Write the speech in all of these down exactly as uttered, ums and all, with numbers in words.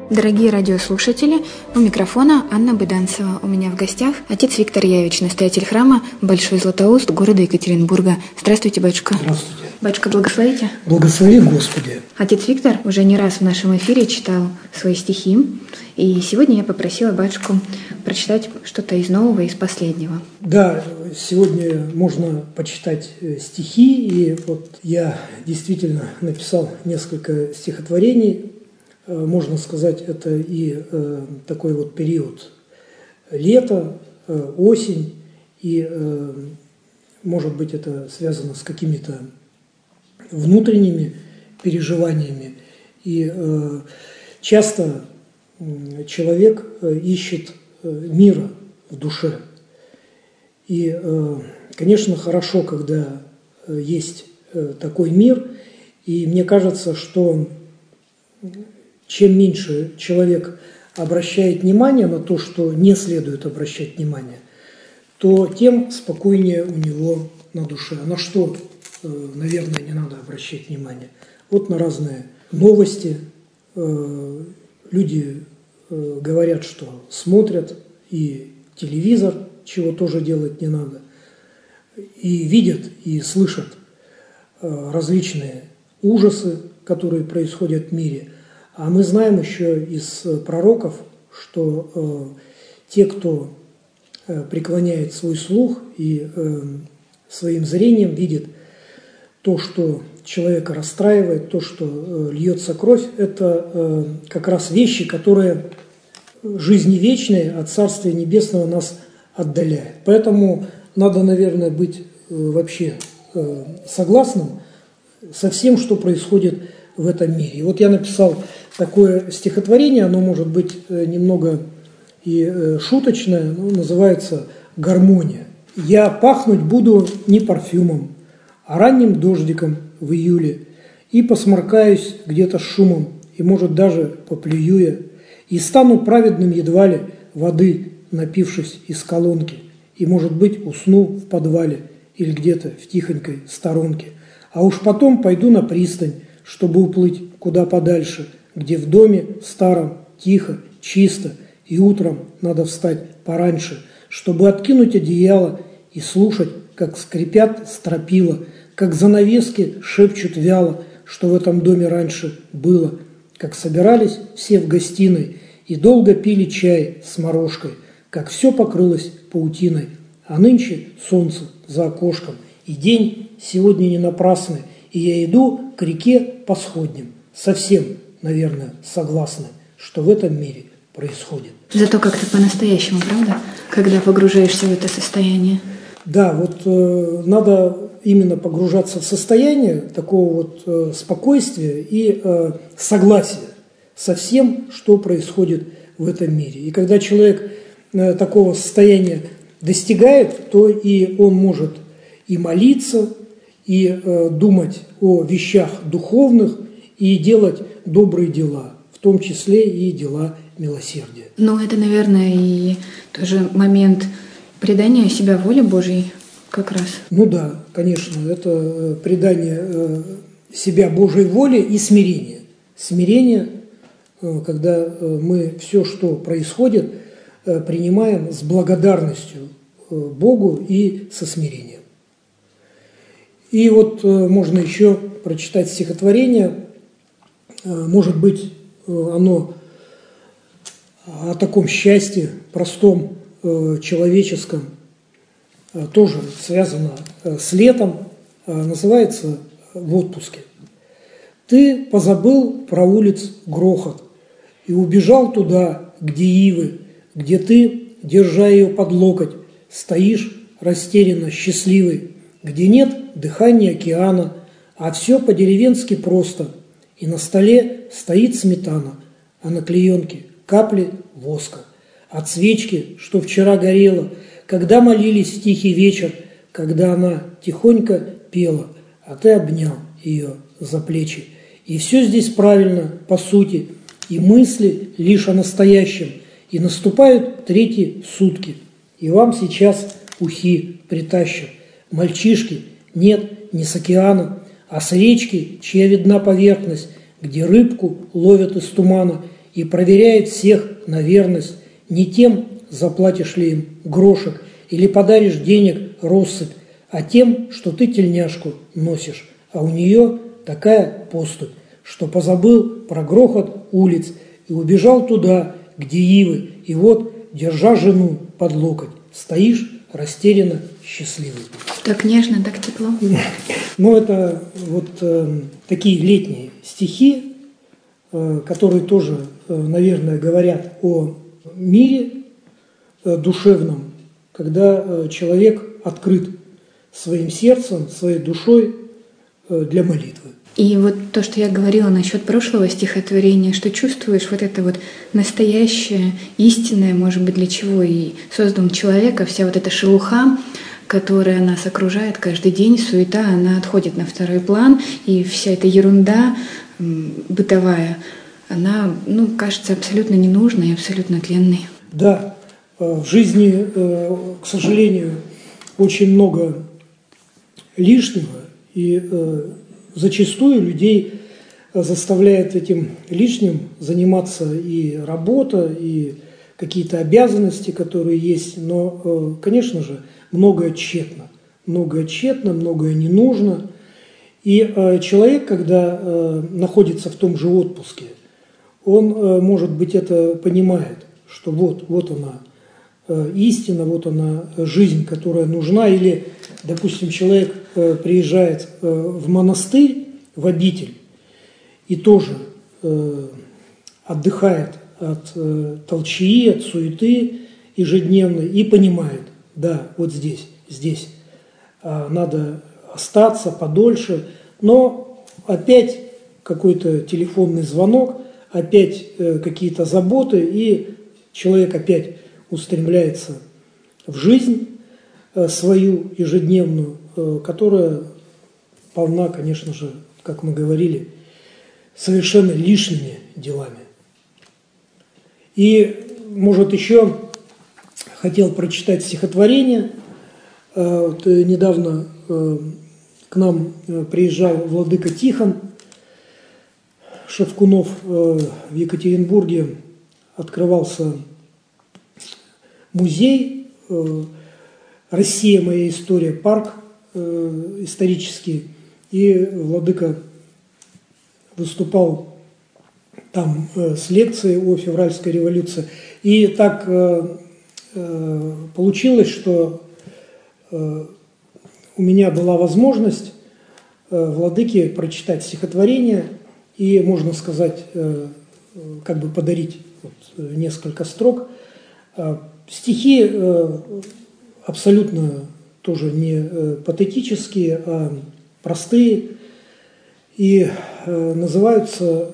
Дорогие радиослушатели, у микрофона Анна Быданцева. У меня в гостях отец Виктор Явич, настоятель храма Большой Златоуст города Екатеринбурга. Здравствуйте, батюшка. Здравствуйте. Батюшка, благословите. Благослови, Господи. Отец Виктор уже не раз в нашем эфире читал свои стихи, и сегодня я попросила батюшку прочитать что-то из нового, из последнего. Да, сегодня можно почитать стихи, и вот я действительно написал несколько стихотворений. Можно сказать, это и э, такой вот период лета, э, осень, и, э, может быть, это связано с какими-то внутренними переживаниями. И э, часто э, человек э, ищет э, мира в душе. И, э, конечно, хорошо, когда э, есть э, такой мир, и мне кажется, что чем меньше человек обращает внимание на то, что не следует обращать внимание, то тем спокойнее у него на душе. А на что, наверное, не надо обращать внимание? Вот на разные новости. Люди говорят, что смотрят и телевизор, чего тоже делать не надо, и видят, и слышат различные ужасы, которые происходят в мире. А мы знаем еще из пророков, что э, те, кто э, преклоняет свой слух и э, своим зрением видит то, что человека расстраивает, то, что э, льется кровь, это э, как раз вещи, которые жизни вечной от Царствия Небесного нас отдаляют. Поэтому надо, наверное, быть э, вообще э, согласным со всем, что происходит в этом мире. И вот я написал такое стихотворение, оно может быть немного и шуточное, но называется «Гармония». «Я пахнуть буду не парфюмом, а ранним дождиком в июле, и посморкаюсь где-то с шумом, и, может, даже поплюю я, и стану праведным едва ли, воды напившись из колонки, и, может быть, усну в подвале или где-то в тихонькой сторонке, а уж потом пойду на пристань, чтобы уплыть куда подальше, где в доме старом тихо, чисто, и утром надо встать пораньше, чтобы откинуть одеяло и слушать, как скрипят стропила, как занавески шепчут вяло, что в этом доме раньше было, как собирались все в гостиной и долго пили чай с морожкой, как все покрылось паутиной, а нынче солнце за окошком, и день сегодня не напрасный, и я иду к реке по сходням, совсем, наверное, согласны, что в этом мире происходит. Зато как-то по-настоящему, правда? Когда погружаешься в это состояние. Да, вот э, надо именно погружаться в состояние такого вот э, спокойствия и э, согласия со всем, что происходит в этом мире. И когда человек э, такого состояния достигает, то и он может и молиться, и э, думать о вещах духовных, и делать добрые дела, в том числе и дела милосердия. Ну, это, наверное, и тоже момент предания себя воле Божьей как раз. Ну да, конечно, это предание э, себя Божьей воле и смирение. Смирение, э, когда э, мы все, что происходит, э, принимаем с благодарностью э, Богу и со смирением. И вот э, можно еще прочитать стихотворение. Э, может быть, э, оно о таком счастье, простом, э, человеческом, э, тоже связано э, с летом, э, называется «В отпуске». «Ты позабыл про улиц грохот и убежал туда, где ивы, где ты, держа ее под локоть, стоишь растерянно счастливый, где нет дыхания океана, а все по-деревенски просто, и на столе стоит сметана, а на клеенке капли воска. От свечки, что вчера горела, когда молились в тихий вечер, когда она тихонько пела, а ты обнял ее за плечи. И все здесь правильно, по сути, и мысли лишь о настоящем, и наступают третьи сутки, и вам сейчас ухи притащат. Мальчишки, нет, не с океана, а с речки, чья видна поверхность, где рыбку ловят из тумана, и проверяет всех на верность, не тем, заплатишь ли им грошек или подаришь денег россыпь, а тем, что ты тельняшку носишь, а у нее такая поступь, что позабыл про грохот улиц и убежал туда, где ивы, и вот, держа жену под локоть, стоишь растерянно счастливый. Так нежно, так тепло. Ну, это вот э, такие летние стихи, э, которые тоже, э, наверное, говорят о мире э, душевном, когда э, человек открыт своим сердцем, своей душой э, для молитвы. И вот то, что я говорила насчет прошлого стихотворения, что чувствуешь вот это вот настоящее, истинное, может быть, для чего и создан человека, вся вот эта шелуха, которая нас окружает каждый день, суета, она отходит на второй план, и вся эта ерунда бытовая, она, ну, кажется абсолютно ненужной и абсолютно тленной. Да, в жизни, к сожалению, очень много лишнего, и зачастую людей заставляет этим лишним заниматься и работа, и какие-то обязанности, которые есть. Но, конечно же, многое тщетно. Многое тщетно, многое не нужно. И человек, когда находится в том же отпуске, он, может быть, это понимает, что вот, вот она истина, вот она жизнь, которая нужна. Или, допустим, человек приезжает в монастырь, в обитель, и тоже отдыхает от толчии, от суеты ежедневной, и понимает, да, вот здесь, здесь надо остаться подольше, но опять какой-то телефонный звонок, опять какие-то заботы, и человек опять устремляется в жизнь свою ежедневную, которая полна, конечно же, как мы говорили, совершенно лишними делами. И, может, еще хотел прочитать стихотворение. Вот, недавно к нам приезжал владыка Тихон Шевкунов. В Екатеринбурге открывался музей «Россия. Моя история. Парк» исторический. И владыка выступал там с лекцией о февральской революции. И так получилось, что у меня была возможность владыке прочитать стихотворение и, можно сказать, как бы подарить вот несколько строк. Стихи абсолютно тоже не патетические, а простые, и называются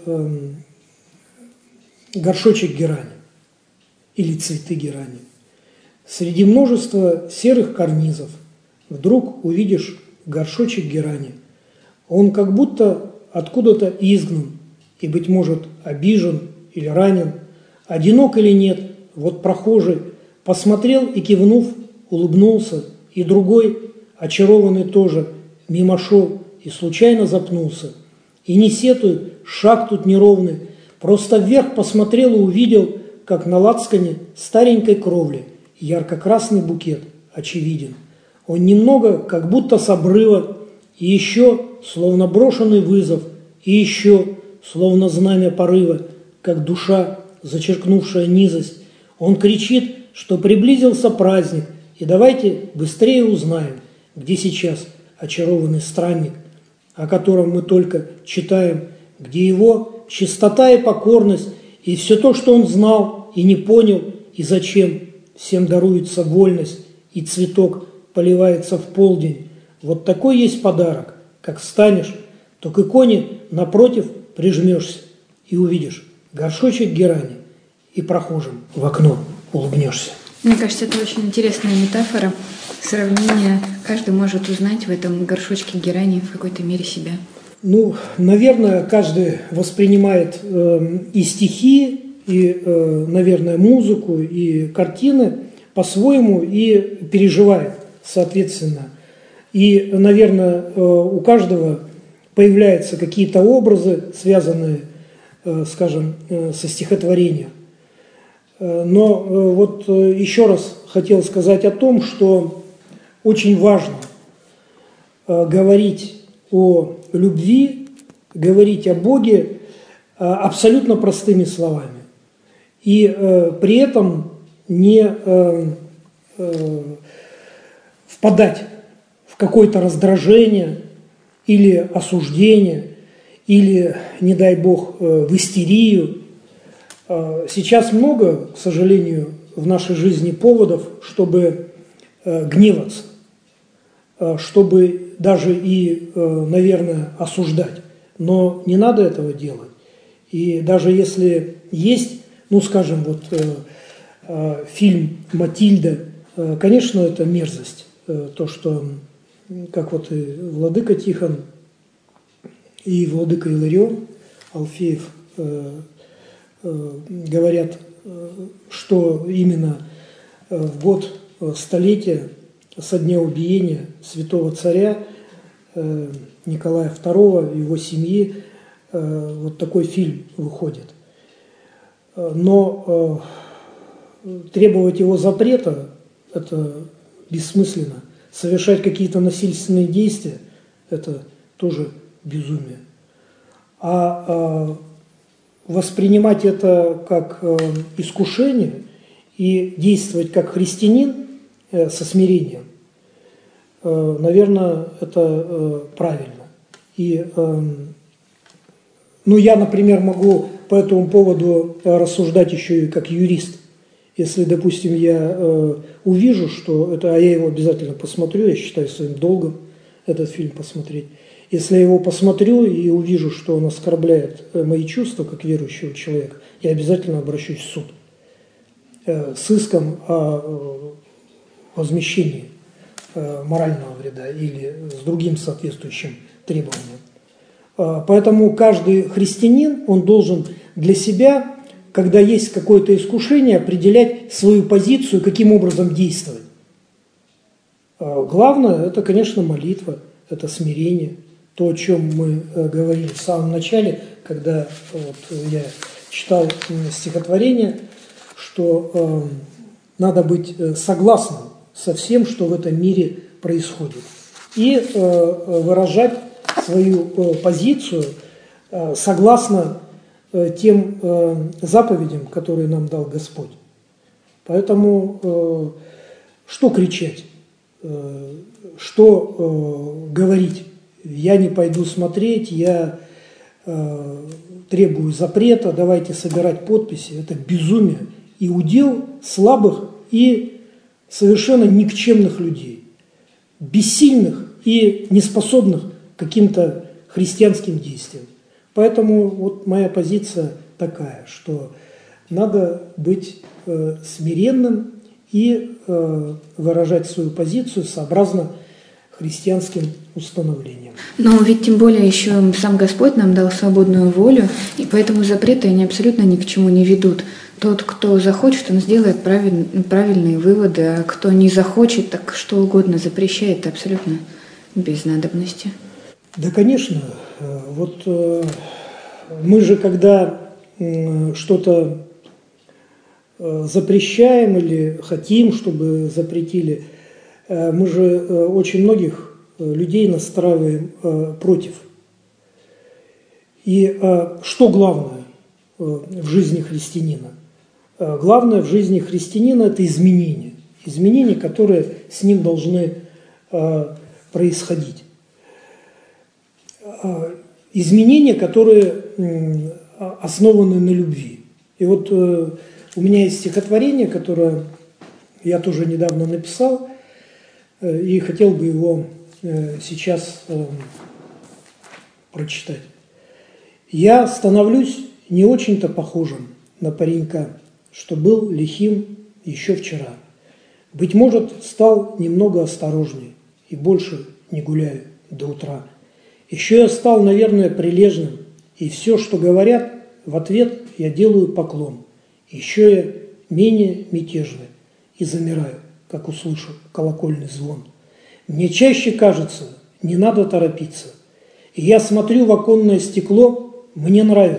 «Горшочек герани» или «Цветы герани». Среди множества серых карнизов вдруг увидишь горшочек герани. Он как будто откуда-то изгнан и, быть может, обижен или ранен, одинок или нет, вот прохожий посмотрел и, кивнув, улыбнулся, и другой, очарованный тоже, мимо шел и случайно запнулся. И не сетует, шаг тут неровный, просто вверх посмотрел и увидел, как на лацкане старенькой кровли ярко-красный букет очевиден. Он немного, как будто с обрыва, и еще, словно брошенный вызов, и еще, словно знамя порыва, как душа, зачеркнувшая низость. Он кричит, что приблизился праздник, и давайте быстрее узнаем, где сейчас очарованный странник, о котором мы только читаем, где его чистота и покорность, и все то, что он знал и не понял, и зачем всем даруется вольность, и цветок поливается в полдень. Вот такой есть подарок. Как встанешь, то к иконе напротив прижмешься и увидишь горшочек герани, и прохожим в окно улыбнешься. Мне кажется, это очень интересная метафора, сравнение. Каждый может узнать в этом горшочке герани в какой-то мере себя. Ну, наверное, каждый воспринимает э, и стихи, и, э, наверное, музыку, и картины по-своему и переживает, соответственно. И, наверное, э, у каждого появляются какие-то образы, связанные скажем, со стихотворения. Но вот еще раз хотел сказать о том, что очень важно говорить о любви, говорить о Боге абсолютно простыми словами. И при этом не впадать в какое-то раздражение или осуждение, или, не дай бог, в истерию. Сейчас много, к сожалению, в нашей жизни поводов, чтобы гневаться, чтобы даже и, наверное, осуждать. Но не надо этого делать. И даже если есть, ну, скажем, вот фильм «Матильда», конечно, это мерзость. То, что, как вот и владыка Тихон, и владыка Иларион Алфеев э, э, говорят, э, что именно э, в год э, столетия со дня убиения святого царя э, Николая второго, его семьи, э, вот такой фильм выходит. Но э, требовать его запрета – это бессмысленно. Совершать какие-то насильственные действия – это тоже безумие. А, а воспринимать это как а, искушение и действовать как христианин а, со смирением, а, наверное, это а, правильно. И, а, ну, я, например, могу по этому поводу рассуждать еще и как юрист. Если, допустим, я э, увижу, что это, а я его обязательно посмотрю, я считаю своим долгом этот фильм посмотреть. Если я его посмотрю и увижу, что он оскорбляет мои чувства как верующего человека, я обязательно обращусь в суд э, с иском о э, возмещении э, морального вреда или с другим соответствующим требованием. Э, поэтому каждый христианин, он должен для себя, когда есть какое-то искушение, определять свою позицию, каким образом действовать. Главное – это, конечно, молитва, это смирение. То, о чем мы говорили в самом начале, когда вот я читал стихотворение, что э, надо быть согласным со всем, что в этом мире происходит. И э, выражать свою э, позицию э, согласно тем э, заповедям, которые нам дал Господь. Поэтому э, что кричать, э, что э, говорить? Я не пойду смотреть, я э, требую запрета, давайте собирать подписи. Это безумие и удел слабых и совершенно никчемных людей, бессильных и неспособных к каким-то христианским действиям. Поэтому вот моя позиция такая, что надо быть э, смиренным и э, выражать свою позицию сообразно христианским установлениям. Но ведь тем более еще сам Господь нам дал свободную волю, и поэтому запреты они абсолютно ни к чему не ведут. Тот, кто захочет, он сделает правиль, правильные выводы, а кто не захочет, так что угодно запрещает абсолютно без надобности. Да, конечно. Вот мы же, когда что-то запрещаем или хотим, чтобы запретили, мы же очень многих людей настраиваем против. И что главное в жизни христианина? Главное в жизни христианина – это изменения. Изменения, которые с ним должны происходить. Изменения, которые основаны на любви. И вот у меня есть стихотворение, которое я тоже недавно написал, и хотел бы его сейчас прочитать. «Я становлюсь не очень-то похожим на паренька, что был лихим еще вчера. Быть может, стал немного осторожней и больше не гуляю до утра. Еще я стал, наверное, прилежным, и все, что говорят, в ответ я делаю поклон. Еще я менее мятежный и замираю, как услышу колокольный звон. Мне чаще кажется, не надо торопиться. И я смотрю в оконное стекло, мне нравится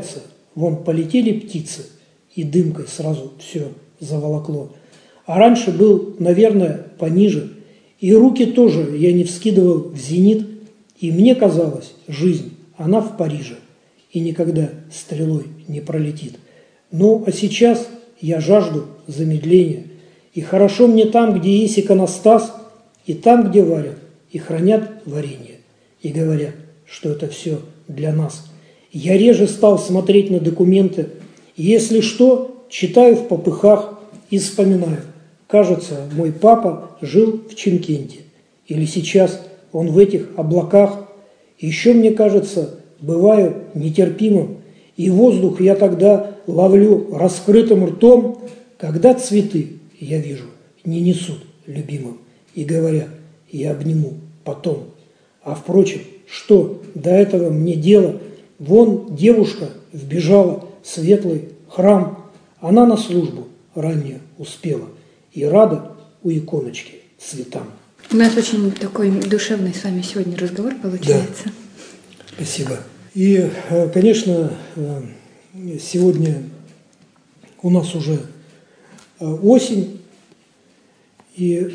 Вон полетели птицы, и дымкой сразу все заволокло. А раньше был, наверное, пониже. И руки тоже я не вскидывал в зенит. И мне казалось, жизнь, она в Париже. И никогда стрелой не пролетит. Ну, а сейчас я жажду замедления. И хорошо мне там, где есть иконостас, и там, где варят и хранят варенье. И говорят, что это все для нас. Я реже стал смотреть на документы. И если что, читаю в попыхах и вспоминаю. Кажется, мой папа жил в Чимкенте. Или сейчас он в этих облаках. Еще, мне кажется, бываю нетерпимым. И воздух я тогда ловлю раскрытым ртом, когда цветы, я вижу, не несут любимым. И говорят, я обниму потом. А впрочем, что до этого мне дело? Вон девушка вбежала в светлый храм. Она на службу ранее успела. И рада у иконочки цветам. У нас очень такой душевный с вами сегодня разговор получается. Да. Спасибо. И, конечно, сегодня у нас уже осень, и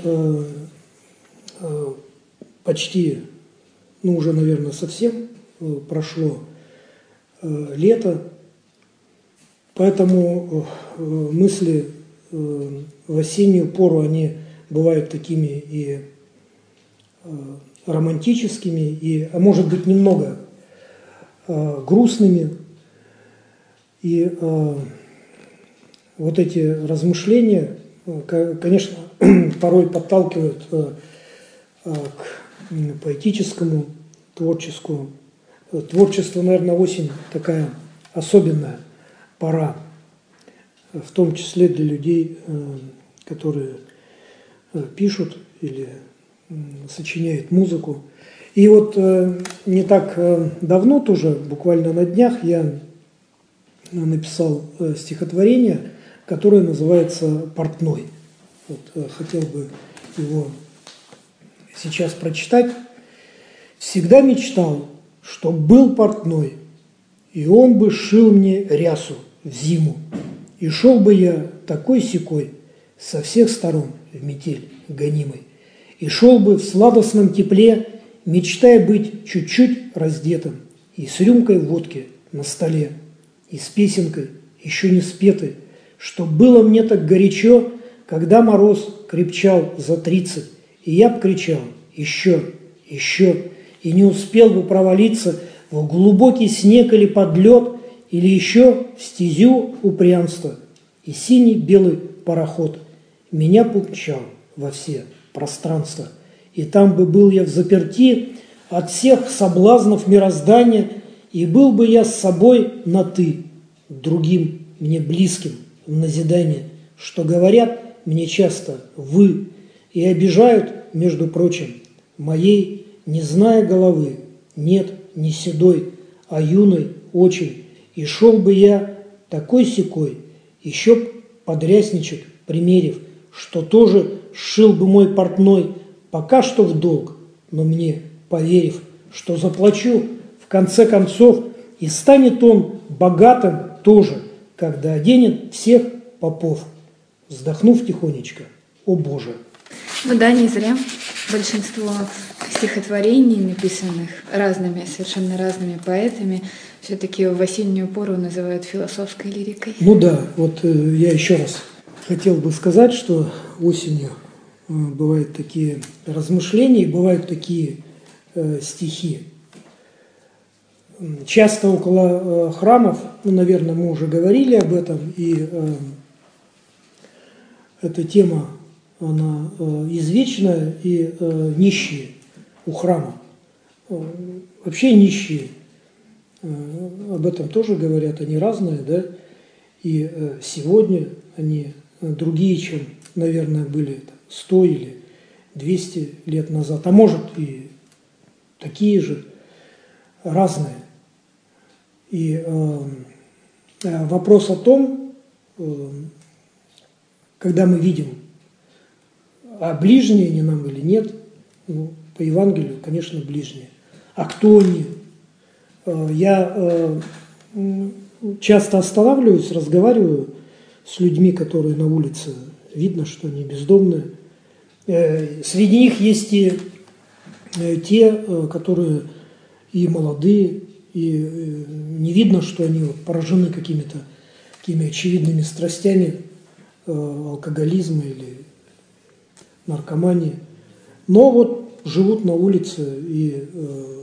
почти, ну уже, наверное, совсем прошло лето, поэтому мысли в осеннюю пору, они бывают такими и романтическими, и, а может быть, немного грустными. И вот эти размышления, конечно, порой подталкивают к поэтическому, творческому. Творчество, наверное, осень такая особенная пора, в том числе для людей, которые пишут или сочиняют музыку. И вот не так давно, тоже буквально на днях, я написал стихотворение, которое называется «Портной». Вот, хотел бы его сейчас прочитать. «Всегда мечтал, чтоб был портной, и он бы шил мне рясу в зиму, и шел бы я такой-сякой со всех сторон в метель гонимой, и шел бы в сладостном тепле, мечтая быть чуть-чуть раздетым, и с рюмкой водки на столе, и с песенкой, еще не спетой, чтоб было мне так горячо, когда мороз крепчал за тридцать, и я б кричал «Еще! Еще!» и не успел бы провалиться в глубокий снег или под лед, или еще в стезю упрямства, и синий-белый пароход меня помчал во все пространства. И там бы был я взаперти от всех соблазнов мироздания, и был бы я с собой на «ты», другим мне близким в назидание, что говорят мне часто «вы» и обижают, между прочим, моей, не зная головы, нет, не седой, а юной очень, и шел бы я такой-сякой, еще б подрясничек примерив, что тоже сшил бы мой портной, пока что в долг, но мне, поверив, что заплачу в конце концов, и станет он богатым тоже, когда оденет всех попов, вздохнув тихонечко, о Боже. Ну да, не зря. Большинство стихотворений, написанных разными, совершенно разными поэтами, все-таки в осеннюю пору называют философской лирикой. Ну да, вот э, я еще раз хотел бы сказать, что осенью э, бывают такие размышления, бывают такие э, стихи. Часто около э, храмов, ну, наверное, мы уже говорили об этом, и э, эта тема, она э, извечная, и э, нищие у храма. Э, вообще нищие, э, об этом тоже говорят, они разные, да, и э, сегодня они другие, чем, наверное, были сто или двести лет назад, а может и такие же, разные. И э, вопрос о том, э, когда мы видим, а ближние они нам или нет, ну, по Евангелию, конечно, ближние. А кто они? Э, я э, часто останавливаюсь, разговариваю с людьми, которые на улице. Видно, что они бездомные. Среди них есть и те, которые и молодые, и не видно, что они вот поражены какими-то такими очевидными страстями алкоголизма или наркомании. Но вот живут на улице и э,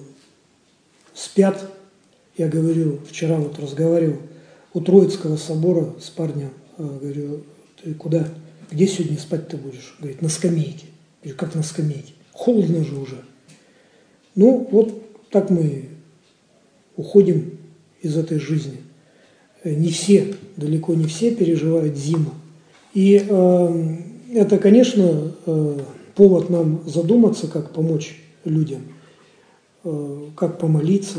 спят. Я говорю, вчера вот разговаривал у Троицкого собора с парнем, э, говорю, ты куда, где сегодня спать-то будешь? Говорит, на скамейке. Я говорю, как на скамейке? Холодно же уже. Ну, вот так мы уходим из этой жизни. Не все, далеко не все переживают зиму. И э, это, конечно, э, повод нам задуматься, как помочь людям, э, как помолиться.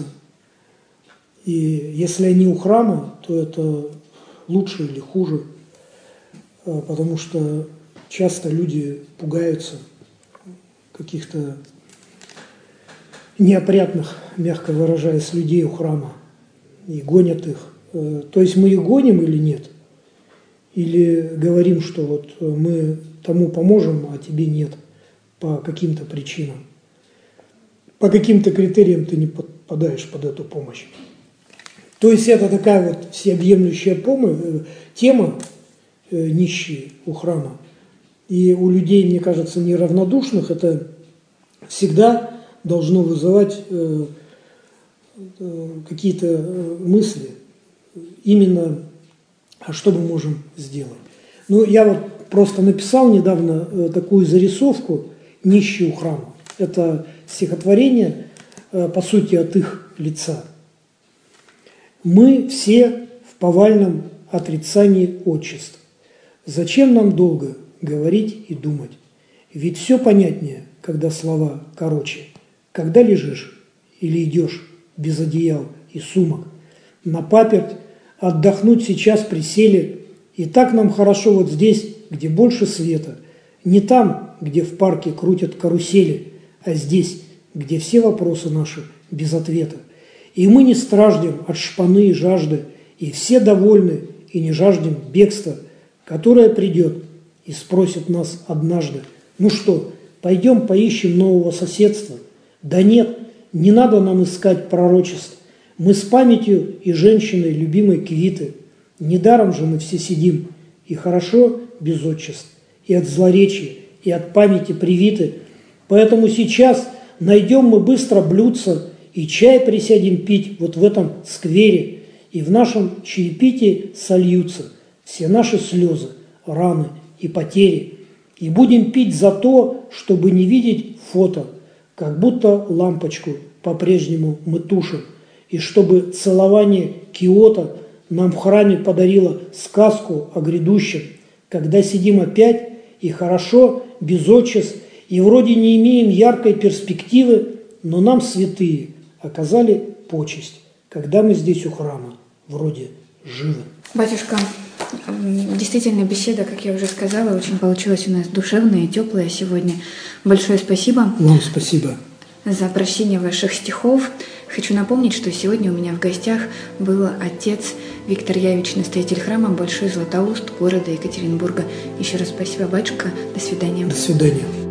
И если они у храма, то это лучше или хуже, э, потому что часто люди пугаются каких-то неопрятных, мягко выражаясь, людей у храма и гонят их. Э, то есть мы их гоним или нет? Или говорим, что вот мы тому поможем, а тебе нет по каким-то причинам. По каким-то критериям ты не подпадаешь под эту помощь. То есть это такая вот всеобъемлющая помощь, тема э, нищие у храма. И у людей, мне кажется, неравнодушных это всегда должно вызывать э, э, какие-то мысли. Именно, а что мы можем сделать? Ну, я вот просто написал недавно э, такую зарисовку «Нищие у храма». Это стихотворение, э, по сути, от их лица. «Мы все в повальном отрицании отчеств. Зачем нам долго говорить и думать? Ведь все понятнее, когда слова короче. Когда лежишь или идешь без одеял и сумок, на паперть отдохнуть сейчас присели, и так нам хорошо вот здесь, где больше света, не там, где в парке крутят карусели, а здесь, где все вопросы наши без ответа. И мы не страждем от шпаны и жажды, и все довольны, и не жаждем бегства, которое придет и спросит нас однажды: ну что, пойдем поищем нового соседства? Да нет, не надо нам искать пророчеств. Мы с памятью и женщиной любимой квиты. Недаром же мы все сидим, и хорошо без отчеств, и от злоречия, и от памяти привиты. Поэтому сейчас найдем мы быстро блюдца, и чай присядем пить вот в этом сквере, и в нашем чаепитии сольются все наши слезы, раны и потери. И будем пить за то, чтобы не видеть фото, как будто лампочку по-прежнему мы тушим, и чтобы целование Киото нам в храме подарило сказку о грядущем, когда сидим опять и хорошо, без отчеств, и вроде не имеем яркой перспективы, но нам святые оказали почесть, когда мы здесь у храма вроде живы. Батюшка, действительно беседа, как я уже сказала, очень получилась у нас душевная и теплая сегодня. Большое спасибо. Вам спасибо за прочтение ваших стихов. Хочу напомнить, что сегодня у меня в гостях был отец Виктор Явич, настоятель храма Большой Златоуст города Екатеринбурга. Еще раз спасибо, батюшка. До свидания. До свидания.